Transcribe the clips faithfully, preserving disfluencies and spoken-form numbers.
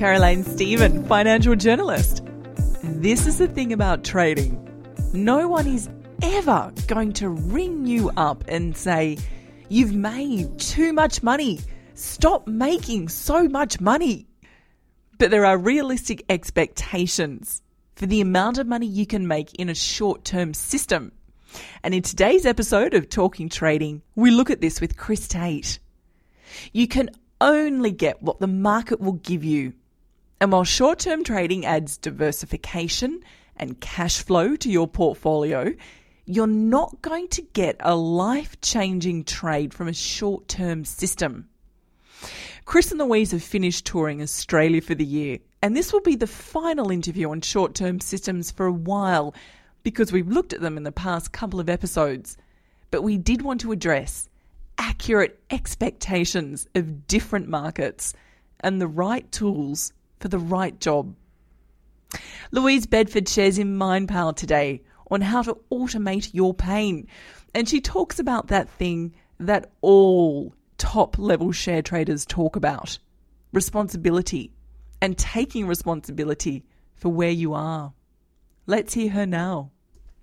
Caroline Stephen, financial journalist. This is the thing about trading. No one is ever going to ring you up and say, you've made too much money. Stop making so much money. But there are realistic expectations for the amount of money you can make in a short-term system. And in today's episode of Talking Trading, we look at this with Chris Tate. You can only get what the market will give you. And while short-term trading adds diversification and cash flow to your portfolio, you're not going to get a life-changing trade from a short-term system. Chris and Louise have finished touring Australia for the year, and this will be the final interview on short-term systems for a while because we've looked at them in the past couple of episodes. But we did want to address accurate expectations of different markets and the right tools for the right job. Louise Bedford shares in MindPal today on how to automate your pain. And she talks about that thing that all top-level share traders talk about, responsibility and taking responsibility for where you are. Let's hear her now.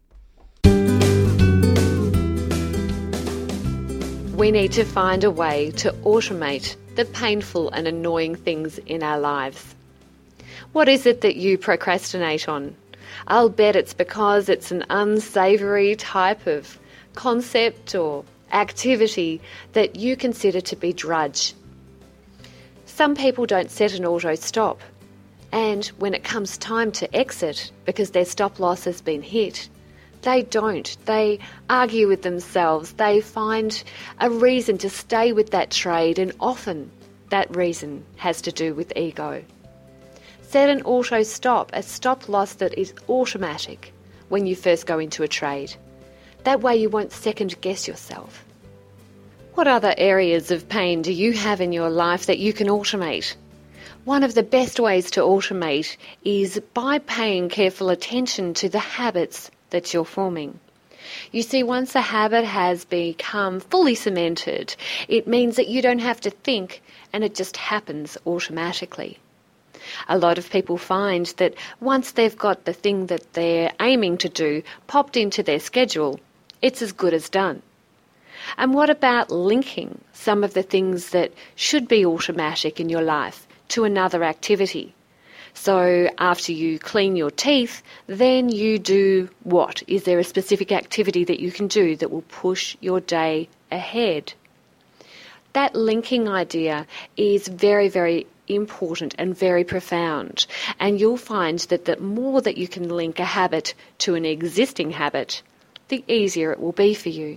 We need to find a way to automate the painful and annoying things in our lives. What is it that you procrastinate on? I'll bet it's because it's an unsavoury type of concept or activity that you consider to be drudge. Some people don't set an auto stop, and when it comes time to exit because their stop loss has been hit, they don't. They argue with themselves. They find a reason to stay with that trade, and often that reason has to do with ego. Set an auto stop, a stop loss that is automatic when you first go into a trade. That way you won't second guess yourself. What other areas of pain do you have in your life that you can automate? One of the best ways to automate is by paying careful attention to the habits that you're forming. You see, once a habit has become fully cemented, it means that you don't have to think and it just happens automatically. A lot of people find that once they've got the thing that they're aiming to do popped into their schedule, it's as good as done. And what about linking some of the things that should be automatic in your life to another activity? So after you clean your teeth, then you do what? Is there a specific activity that you can do that will push your day ahead? That linking idea is very, very important and very profound. And you'll find that the more that you can link a habit to an existing habit, the easier it will be for you.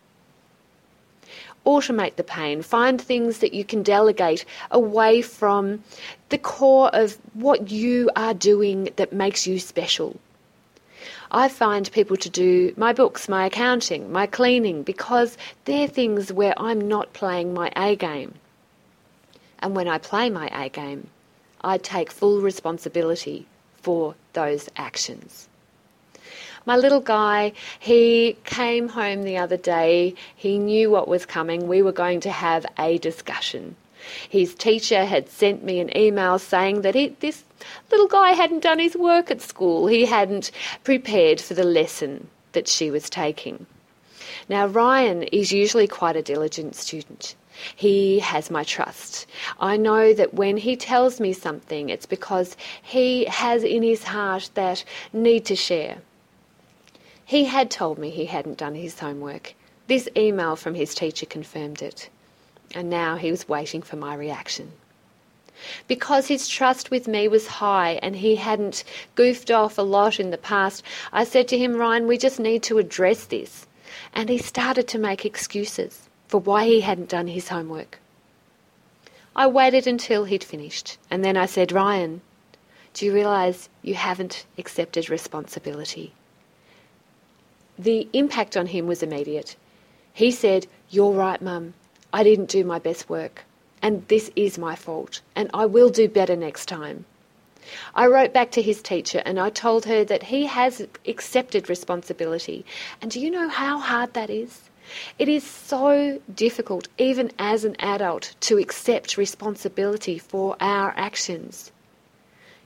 Automate the pain. Find things that you can delegate away from the core of what you are doing that makes you special. I find people to do my books, my accounting, my cleaning, because they're things where I'm not playing my A game. And when I play my A game, I take full responsibility for those actions. My little guy, he came home the other day. He knew what was coming. We were going to have a discussion. His teacher had sent me an email saying that he, this little guy hadn't done his work at school. He hadn't prepared for the lesson that she was taking. Now, Ryan is usually quite a diligent student. He has my trust. I know that when he tells me something, it's because he has in his heart that need to share. He had told me he hadn't done his homework. This email from his teacher confirmed it. And now he was waiting for my reaction. Because his trust with me was high and he hadn't goofed off a lot in the past, I said to him, Ryan, we just need to address this. And he started to make excuses for why he hadn't done his homework. I waited until he'd finished. And then I said, Ryan, do you realise you haven't accepted responsibility? The impact on him was immediate. He said, you're right, Mum. I didn't do my best work. And this is my fault. And I will do better next time. I wrote back to his teacher and I told her that he has accepted responsibility. And do you know how hard that is? It is so difficult, even as an adult, to accept responsibility for our actions.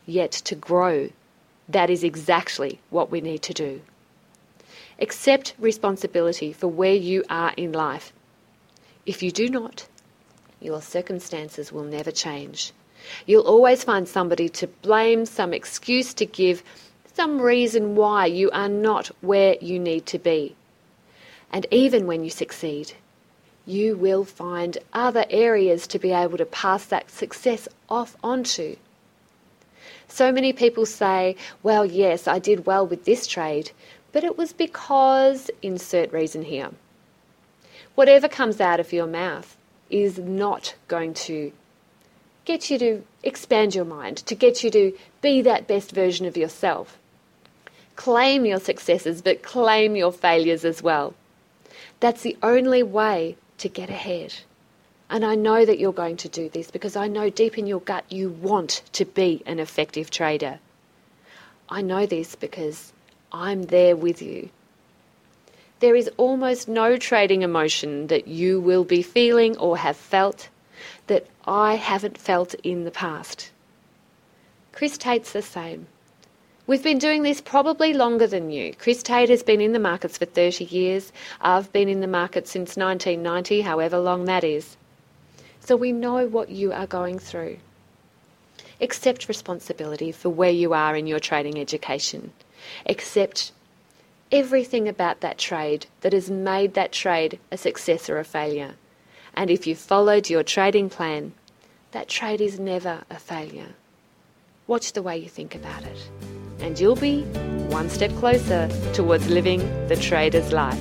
yet to grow. That is exactly what we need to do. Accept responsibility for where you are in life. If you do not, your circumstances will never change. You'll always find somebody to blame, some excuse to give, some reason why you are not where you need to be. And even when you succeed, you will find other areas to be able to pass that success off onto. So many people say, well, yes, I did well with this trade, but it was because insert reason here. Whatever comes out of your mouth is not going to get you to expand your mind, to get you to be that best version of yourself. Claim your successes, but claim your failures as well. That's the only way to get ahead. And I know that you're going to do this because I know deep in your gut you want to be an effective trader. I know this because I'm there with you. There is almost no trading emotion that you will be feeling or have felt that I haven't felt in the past. Chris Tate's the same. We've been doing this probably longer than you. Chris Tate has been in the markets for thirty years. I've been in the market since nineteen ninety, however long that is. So we know what you are going through. Accept responsibility for where you are in your trading education. Accept everything about that trade that has made that trade a success or a failure. And if you followed your trading plan, that trade is never a failure. Watch the way you think about it, and you'll be one step closer towards living the trader's life.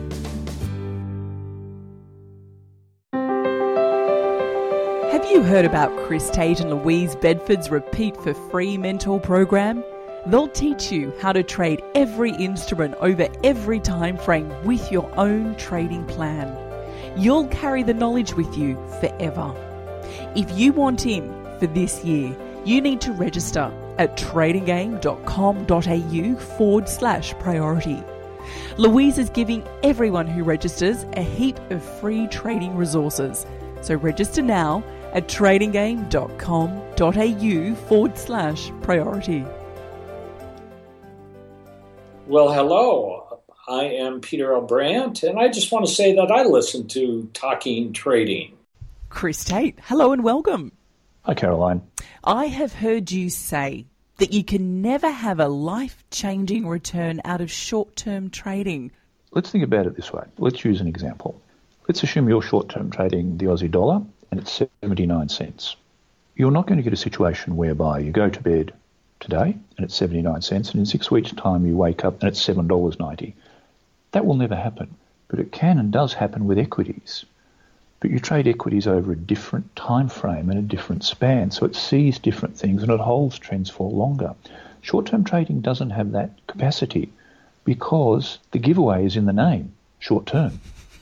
Have you heard about Chris Tate and Louise Bedford's Repeat for Free mentor program? They'll teach you how to trade every instrument over every time frame with your own trading plan. You'll carry the knowledge with you forever. If you want in for this year, you need to register at tradinggame.com.au forward slash priority. Louise is giving everyone who registers a heap of free trading resources. So register now at tradinggame.com.au forward slash priority. Well, hello. I am Peter O'Brandt, and I just want to say that I listen to Talking Trading. Chris Tate, hello and welcome. Hi, Caroline. I have heard you say that you can never have a life-changing return out of short-term trading. Let's think about it this way. Let's use an example. Let's assume you're short-term trading the Aussie dollar and it's seventy-nine cents. You're not going to get a situation whereby you go to bed today and it's seventy-nine cents and in six weeks' time you wake up and it's seven dollars ninety. That will never happen, but it can and does happen with equities. But you trade equities over a different time frame and a different span, so it sees different things and it holds trends for longer. Short-term trading doesn't have that capacity because the giveaway is in the name, short-term.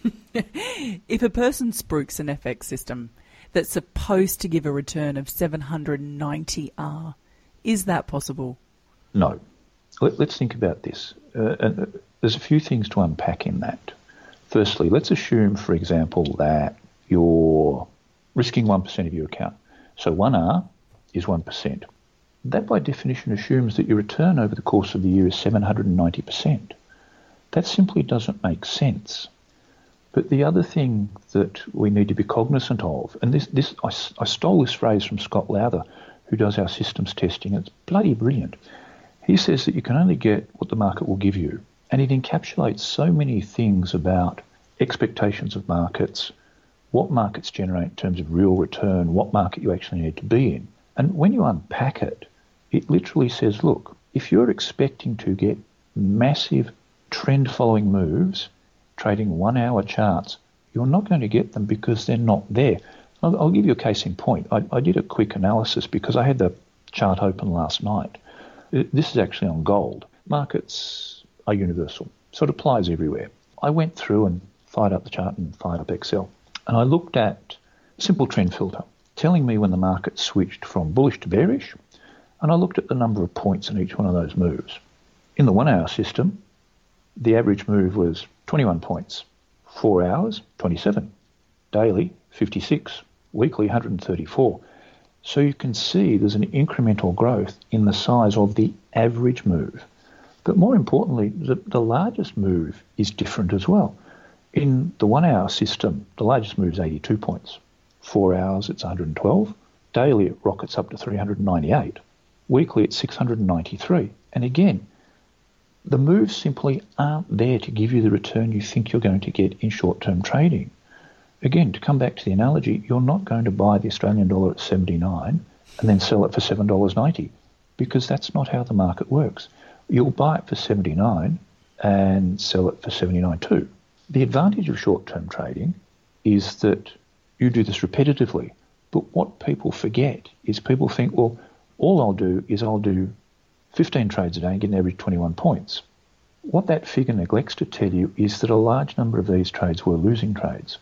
If a person spooks an F X system that's supposed to give a return of seven hundred ninety R, is that possible? No. Let, let's think about this. Uh, and there's a few things to unpack in that. Firstly, let's assume, for example, that you're risking one percent of your account. So one R is one percent. That by definition assumes that your return over the course of the year is seven hundred ninety percent. That simply doesn't make sense. But the other thing that we need to be cognizant of, and this, this I, I stole this phrase from Scott Lowther, who does our systems testing. It's bloody brilliant. He says that you can only get what the market will give you. And it encapsulates so many things about expectations of markets, what markets generate in terms of real return, what market you actually need to be in. And when you unpack it, it literally says, look, if you're expecting to get massive trend-following moves, trading one-hour charts, you're not going to get them because they're not there. I'll, I'll give you a case in point. I, I did a quick analysis because I had the chart open last night. This is actually on gold. Markets are universal, so it applies everywhere. I went through and fired up the chart and fired up Excel, and I looked at a simple trend filter telling me when the market switched from bullish to bearish, and I looked at the number of points in each one of those moves. In the one-hour system, the average move was twenty-one points, four hours, twenty-seven, daily, fifty-six, weekly, one hundred thirty-four. So you can see there's an incremental growth in the size of the average move. But more importantly, the, the largest move is different as well. In the one-hour system, the largest move is eighty-two points. Four hours, it's one hundred twelve. Daily, it rockets up to three hundred ninety-eight. Weekly, it's six hundred ninety-three. And again, the moves simply aren't there to give you the return you think you're going to get in short-term trading. Again, to come back to the analogy, you're not going to buy the Australian dollar at seventy-nine and then sell it for seven dollars ninety, because that's not how the market works. You'll buy it for seventy-nine and sell it for seventy-nine too. The advantage of short-term trading is that you do this repetitively. But what people forget is people think, well, all I'll do is I'll do fifteen trades a day and get an average twenty-one points. What that figure neglects to tell you is that a large number of these trades were losing trades.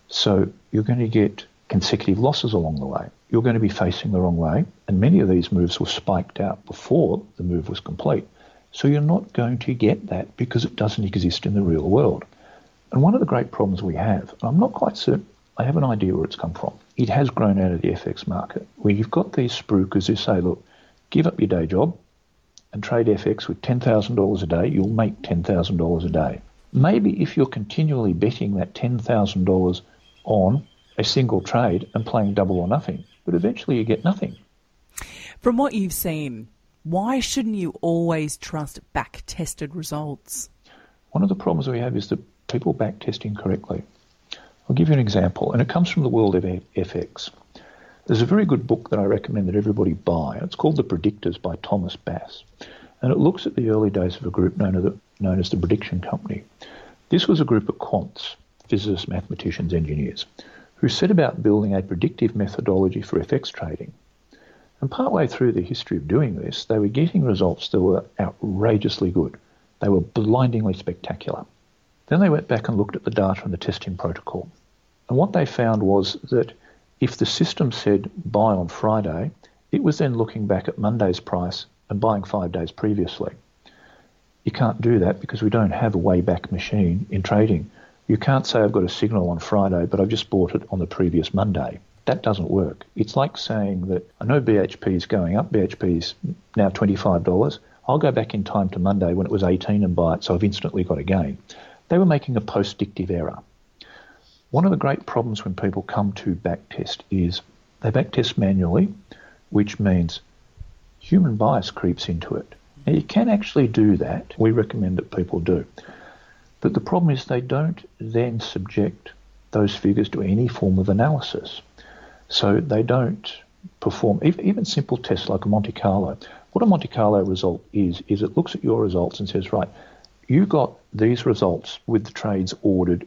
So you're going to get consecutive losses along the way. You're going to be facing the wrong way, and many of these moves were spiked out before the move was complete. So you're not going to get that because it doesn't exist in the real world. And one of the great problems we have, and I'm not quite certain, I have an idea where it's come from. It has grown out of the F X market, where you've got these spruikers who say, look, give up your day job and trade F X with ten thousand dollars a day, you'll make ten thousand dollars a day. Maybe if you're continually betting that ten thousand dollars on a single trade and playing double or nothing, but eventually you get nothing. From what you've seen, why shouldn't you always trust back-tested results? One of the problems we have is that people back-test incorrectly. I'll give you an example, and it comes from the world of F X. There's a very good book that I recommend that everybody buy. It's called The Predictors by Thomas Bass, and it looks at the early days of a group known as the, known as the Prediction Company. This was a group of quants, physicists, mathematicians, engineers, who set about building a predictive methodology for F X trading. And partway through the history of doing this, they were getting results that were outrageously good. They were blindingly spectacular. Then they went back and looked at the data and the testing protocol. And what they found was that if the system said buy on Friday, it was then looking back at Monday's price and buying five days previously. You can't do that because we don't have a way back machine in trading. You can't say I've got a signal on Friday, but I've just bought it on the previous Monday. That doesn't work. It's like saying that I know B H P is going up. B H P is now twenty-five dollars. I'll go back in time to Monday when it was eighteen and buy it, so I've instantly got a gain. They were making a post-dictive error. One of the great problems when people come to backtest is they backtest manually, which means human bias creeps into it. Now, you can actually do that. We recommend that people do. But the problem is they don't then subject those figures to any form of analysis. So they don't perform, even simple tests like a Monte Carlo. What a Monte Carlo result is, is it looks at your results and says, right, you got these results with the trades ordered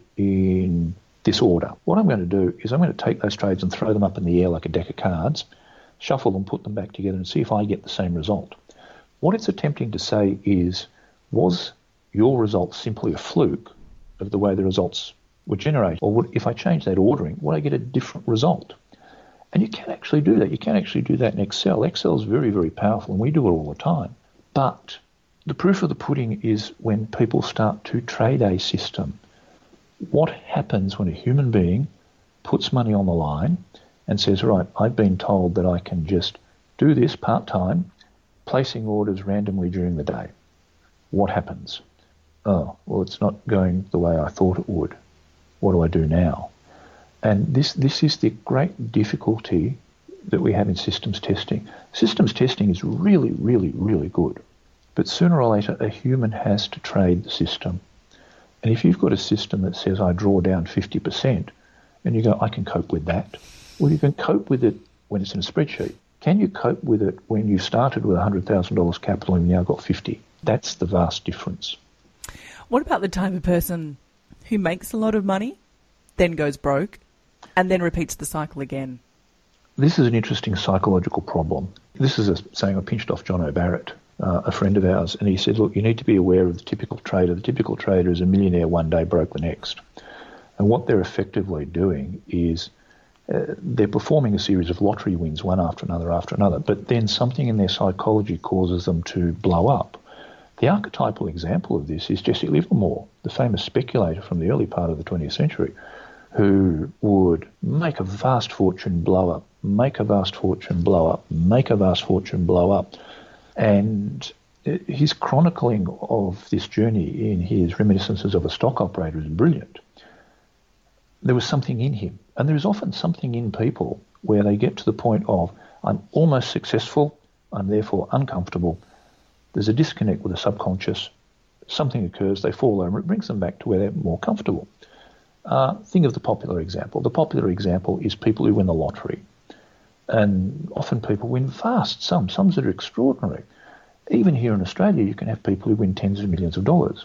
in this order. What I'm going to do is I'm going to take those trades and throw them up in the air like a deck of cards, shuffle them, put them back together and see if I get the same result. What it's attempting to say is, was your result simply a fluke of the way the results were generated? Or would, if I change that ordering, would I get a different result? And you can actually do that. You can actually do that in Excel. Excel is very, very powerful, and we do it all the time. But the proof of the pudding is when people start to trade a system. What happens when a human being puts money on the line and says, right, I've been told that I can just do this part-time, placing orders randomly during the day. What happens? Oh, well, it's not going the way I thought it would. What do I do now? And this, this is the great difficulty that we have in systems testing. Systems testing is really, really, really good. But sooner or later, a human has to trade the system. And if you've got a system that says, I draw down fifty percent, and you go, I can cope with that. Well, you can cope with it when it's in a spreadsheet. Can you cope with it when you started with one hundred thousand dollars capital and you now got fifty? That's the vast difference. What about the type of person who makes a lot of money, then goes broke, and then repeats the cycle again? This is an interesting psychological problem. This is a saying I pinched off John O'Barrett, uh, a friend of ours, and he said, look, you need to be aware of the typical trader. The typical trader is a millionaire one day, broke the next. And what they're effectively doing is uh, they're performing a series of lottery wins, one after another after another, but then something in their psychology causes them to blow up. The archetypal example of this is Jesse Livermore, the famous speculator from the early part of the twentieth century, who would make a vast fortune blow up, make a vast fortune blow up, make a vast fortune blow up. And his chronicling of this journey in his Reminiscences of a Stock Operator is brilliant. There was something in him, and there is often something in people where they get to the point of, I'm almost successful, I'm therefore uncomfortable. There's a disconnect with the subconscious. Something occurs, they fall over, it brings them back to where they're more comfortable. Uh, think of the popular example. The popular example is people who win the lottery. And often people win vast sums, sums that are extraordinary. Even here in Australia, you can have people who win tens of millions of dollars.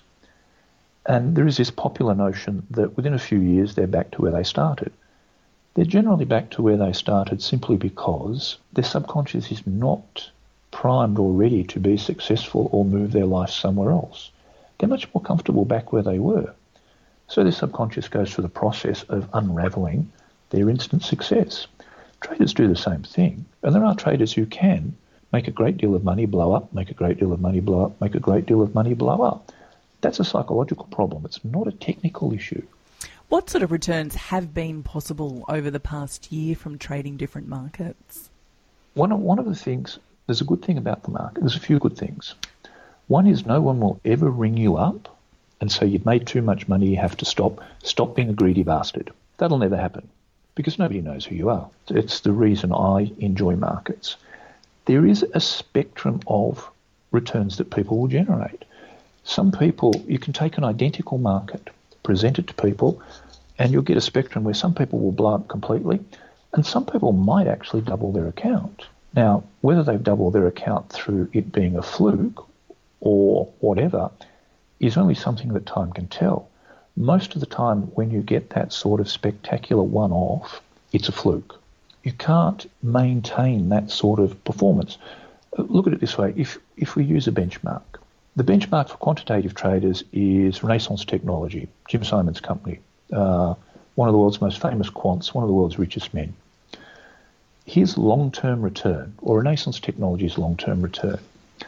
And there is this popular notion that within a few years, they're back to where they started. They're generally back to where they started simply because their subconscious is not primed or ready to be successful or move their life somewhere else. They're much more comfortable back where they were. So their subconscious goes through the process of unravelling their instant success. Traders do the same thing. And there are traders who can make a great deal of money blow up, make a great deal of money blow up, make a great deal of money blow up. That's a psychological problem. It's not a technical issue. What sort of returns have been possible over the past year from trading different markets? One of, one of the things, there's a good thing about the market. There's a few good things. One is no one will ever ring you up and say you've made too much money, you have to stop. Stop being a greedy bastard. That'll never happen because nobody knows who you are. It's the reason I enjoy markets. There is a spectrum of returns that people will generate. Some people, you can take an identical market, present it to people, and you'll get a spectrum where some people will blow up completely, and some people might actually double their account. Now, whether they've doubled their account through it being a fluke or whatever is only something that time can tell. Most of the time when you get that sort of spectacular one-off, it's a fluke. You can't maintain that sort of performance. Look at it this way. If, if we use a benchmark, the benchmark for quantitative traders is Renaissance Technology, Jim Simon's company, uh, one of the world's most famous quants, one of the world's richest men. His long-term return, or Renaissance Technology's long-term return,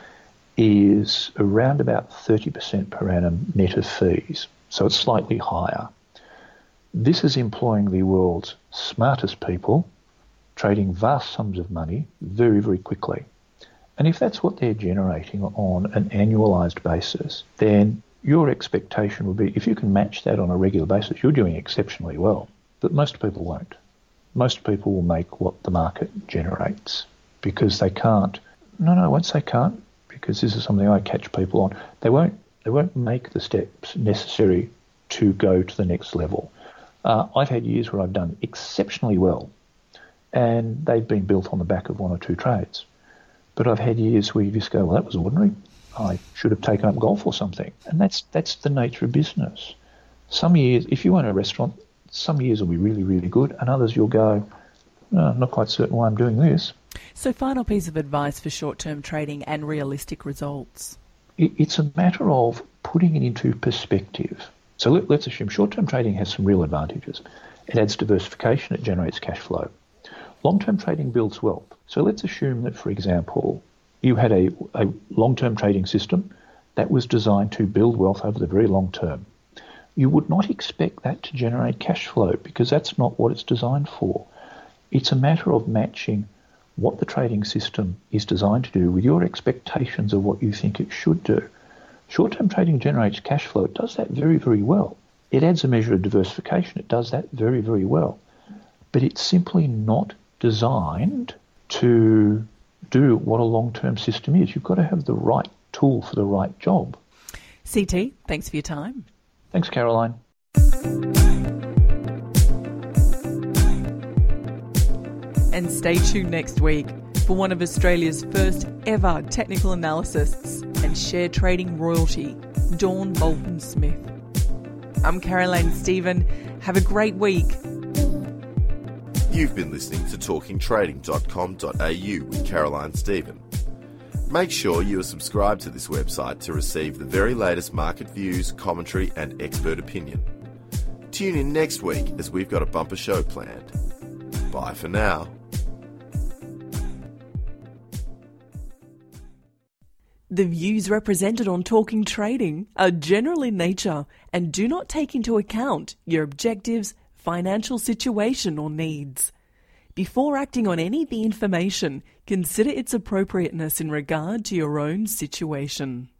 is around about thirty percent per annum net of fees, so it's slightly higher. This is employing the world's smartest people, trading vast sums of money very, very quickly. And if that's what they're generating on an annualised basis, then your expectation would be, if you can match that on a regular basis, you're doing exceptionally well. But most people won't. Most people will make what the market generates because they can't. No, no, I won't say can't, because this is something I catch people on. They won't, they won't make the steps necessary to go to the next level. Uh, I've had years where I've done exceptionally well, and they've been built on the back of one or two trades. But I've had years where you just go, well, that was ordinary. I should have taken up golf or something. And that's that's the nature of business. Some years, if you own a restaurant, some years will be really, really good, and others you'll go, no, I'm not quite certain why I'm doing this. So final piece of advice for short-term trading and realistic results. It, it's a matter of putting it into perspective. So let, let's assume short-term trading has some real advantages. It adds diversification, it generates cash flow. Long-term trading builds wealth. So let's assume that, for example, you had a, a long-term trading system that was designed to build wealth over the very long term. You would not expect that to generate cash flow because that's not what it's designed for. It's a matter of matching what the trading system is designed to do with your expectations of what you think it should do. Short-term trading generates cash flow. It does that very, very well. It adds a measure of diversification. It does that very, very well. But it's simply not designed to do what a long-term system is. You've got to have the right tool for the right job. C T, thanks for your time. Thanks, Caroline. And stay tuned next week for one of Australia's first ever technical analysts and share trading royalty, Dawn Bolton-Smith. I'm Caroline Stephen. Have a great week. You've been listening to talking trading dot com dot a u with Caroline Stephen. Make sure you are subscribed to this website to receive the very latest market views, commentary and expert opinion. Tune in next week as we've got a bumper show planned. Bye for now. The views represented on Talking Trading are general in nature and do not take into account your objectives, financial situation or needs. Before acting on any of the information, consider its appropriateness in regard to your own situation.